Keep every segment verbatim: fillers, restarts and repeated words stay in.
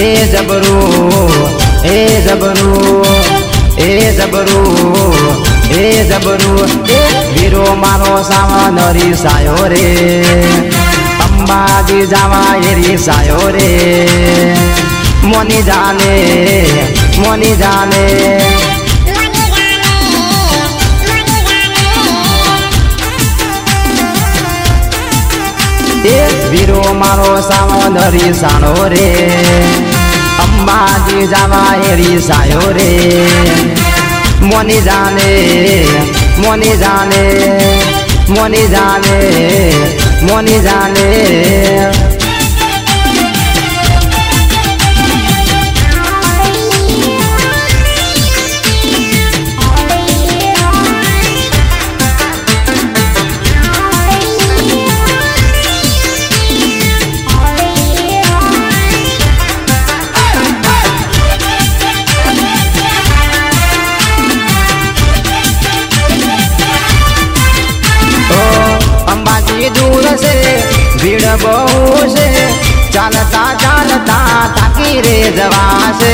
ए जबरू ए जबरू ए जबरू ए जबरू ए वीरो मारो सावन रिसायो रे अंबाजी जावा रिसायो रे मोनी जाने मोनी जाने ए वीरो मारो सावन रिसानो रे अंबाजी जावा रिसायो रे मोनी जाने मोनी जाने मोनी जाने मोनी जाने दूर से भीड़ बहु से चलता चलता ताकि रे जवा से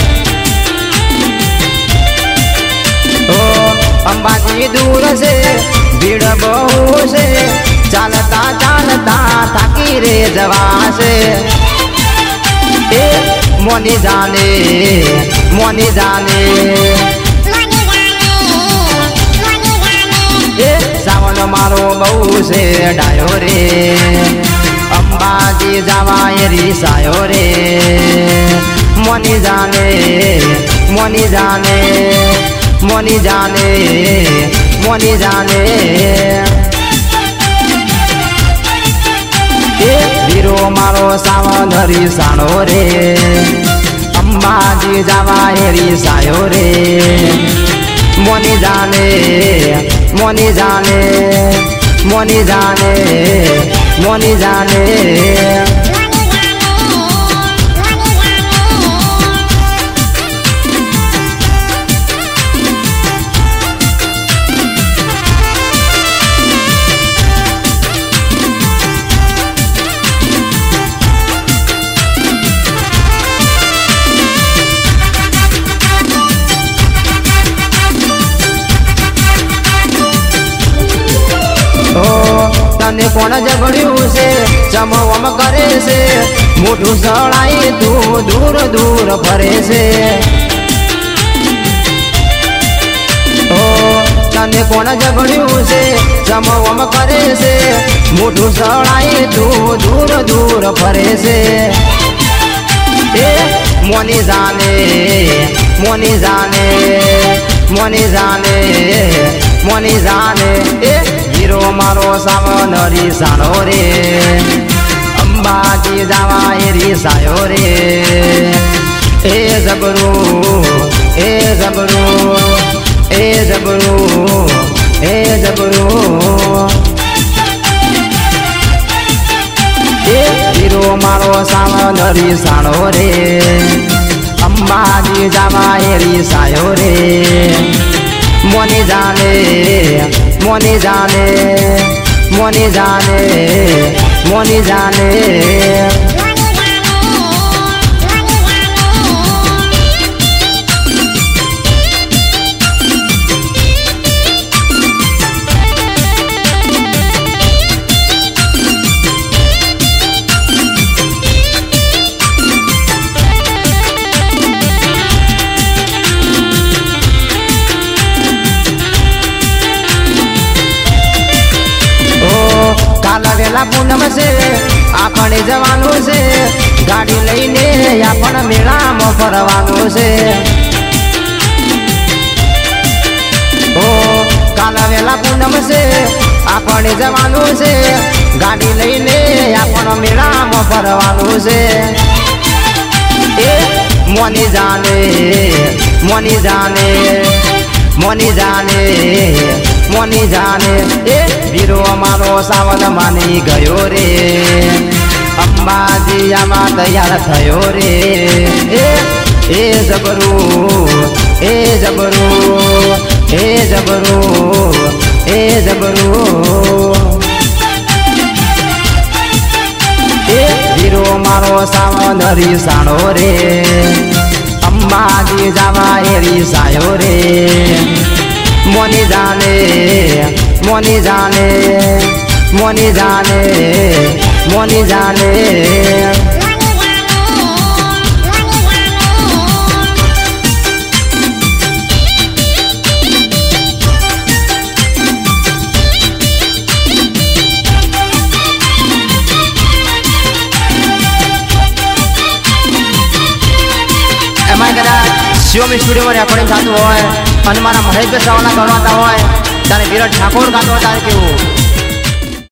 ओ अंबाजी दूर से भीड़ बहु से चलता चलता ताकि रे जवा से ए मोनी जाने मोनी जाने सावन मारो बहु से डायो रे अंबाजी जावा रिसायो रे मोनी जाने मोनी जाने मोनी जाने मोनी जाने ए वीरो मारो सावन रिसानो रे अंबाजी जावा रिसायो रे मोनी जाने मोनी जाने मोनी जाने मोनी जाने तने कोण जबड़ियों से चमवम करे से मोटू सड़ाई तू दूर दूर फरे से ओ तने कोण जबड़ियों से चमवम करे से मोटू सड़ाई तू दूर दूर फरे से ए मोनी जाने मोनी जाने मोनी जाने मोनी जाने ए वीरो मारो सावन रिसानो रे अंबाजी जावा रिसायो रे ए जबरू ए जबरू ए जबरू ए जबरू ए वीरो मारो सावन रिसानो रे अंबाजी जावा रिसायो रे मोनी जाने मोनी जाने मोनी जाने मोनी जाने काला पूनम से आपने जवानों से गाड़ी लईने अपन मेला में फरवानो से ओ काला वेला पूनम से आपने जवानों से गाड़ी लईने अपन मेला में फरवानो से ए मोनी जाने मोनी जाने मोनी जाने मोनी जाने ए वीरो मारो सावन मानी गयो रे अंबाजी आमा तैयार थयो रे ए ए जबरू ए जबरू ए जबरू ए जबरू ए वीरो मारो મારો સાવંદરી સાણો રે અંબાજી જવા એરી સાયો રે મોની જાને મોની જાને મોની જાને મોની જાને शिवम स्टूडियो में रेकॉर्डिंग थતું હોય અને મારા મહેશભાઈ સવાના ગણવાતા હોય ત્યારે વિરાટ ઠાકોર ગાતો હતા કેવું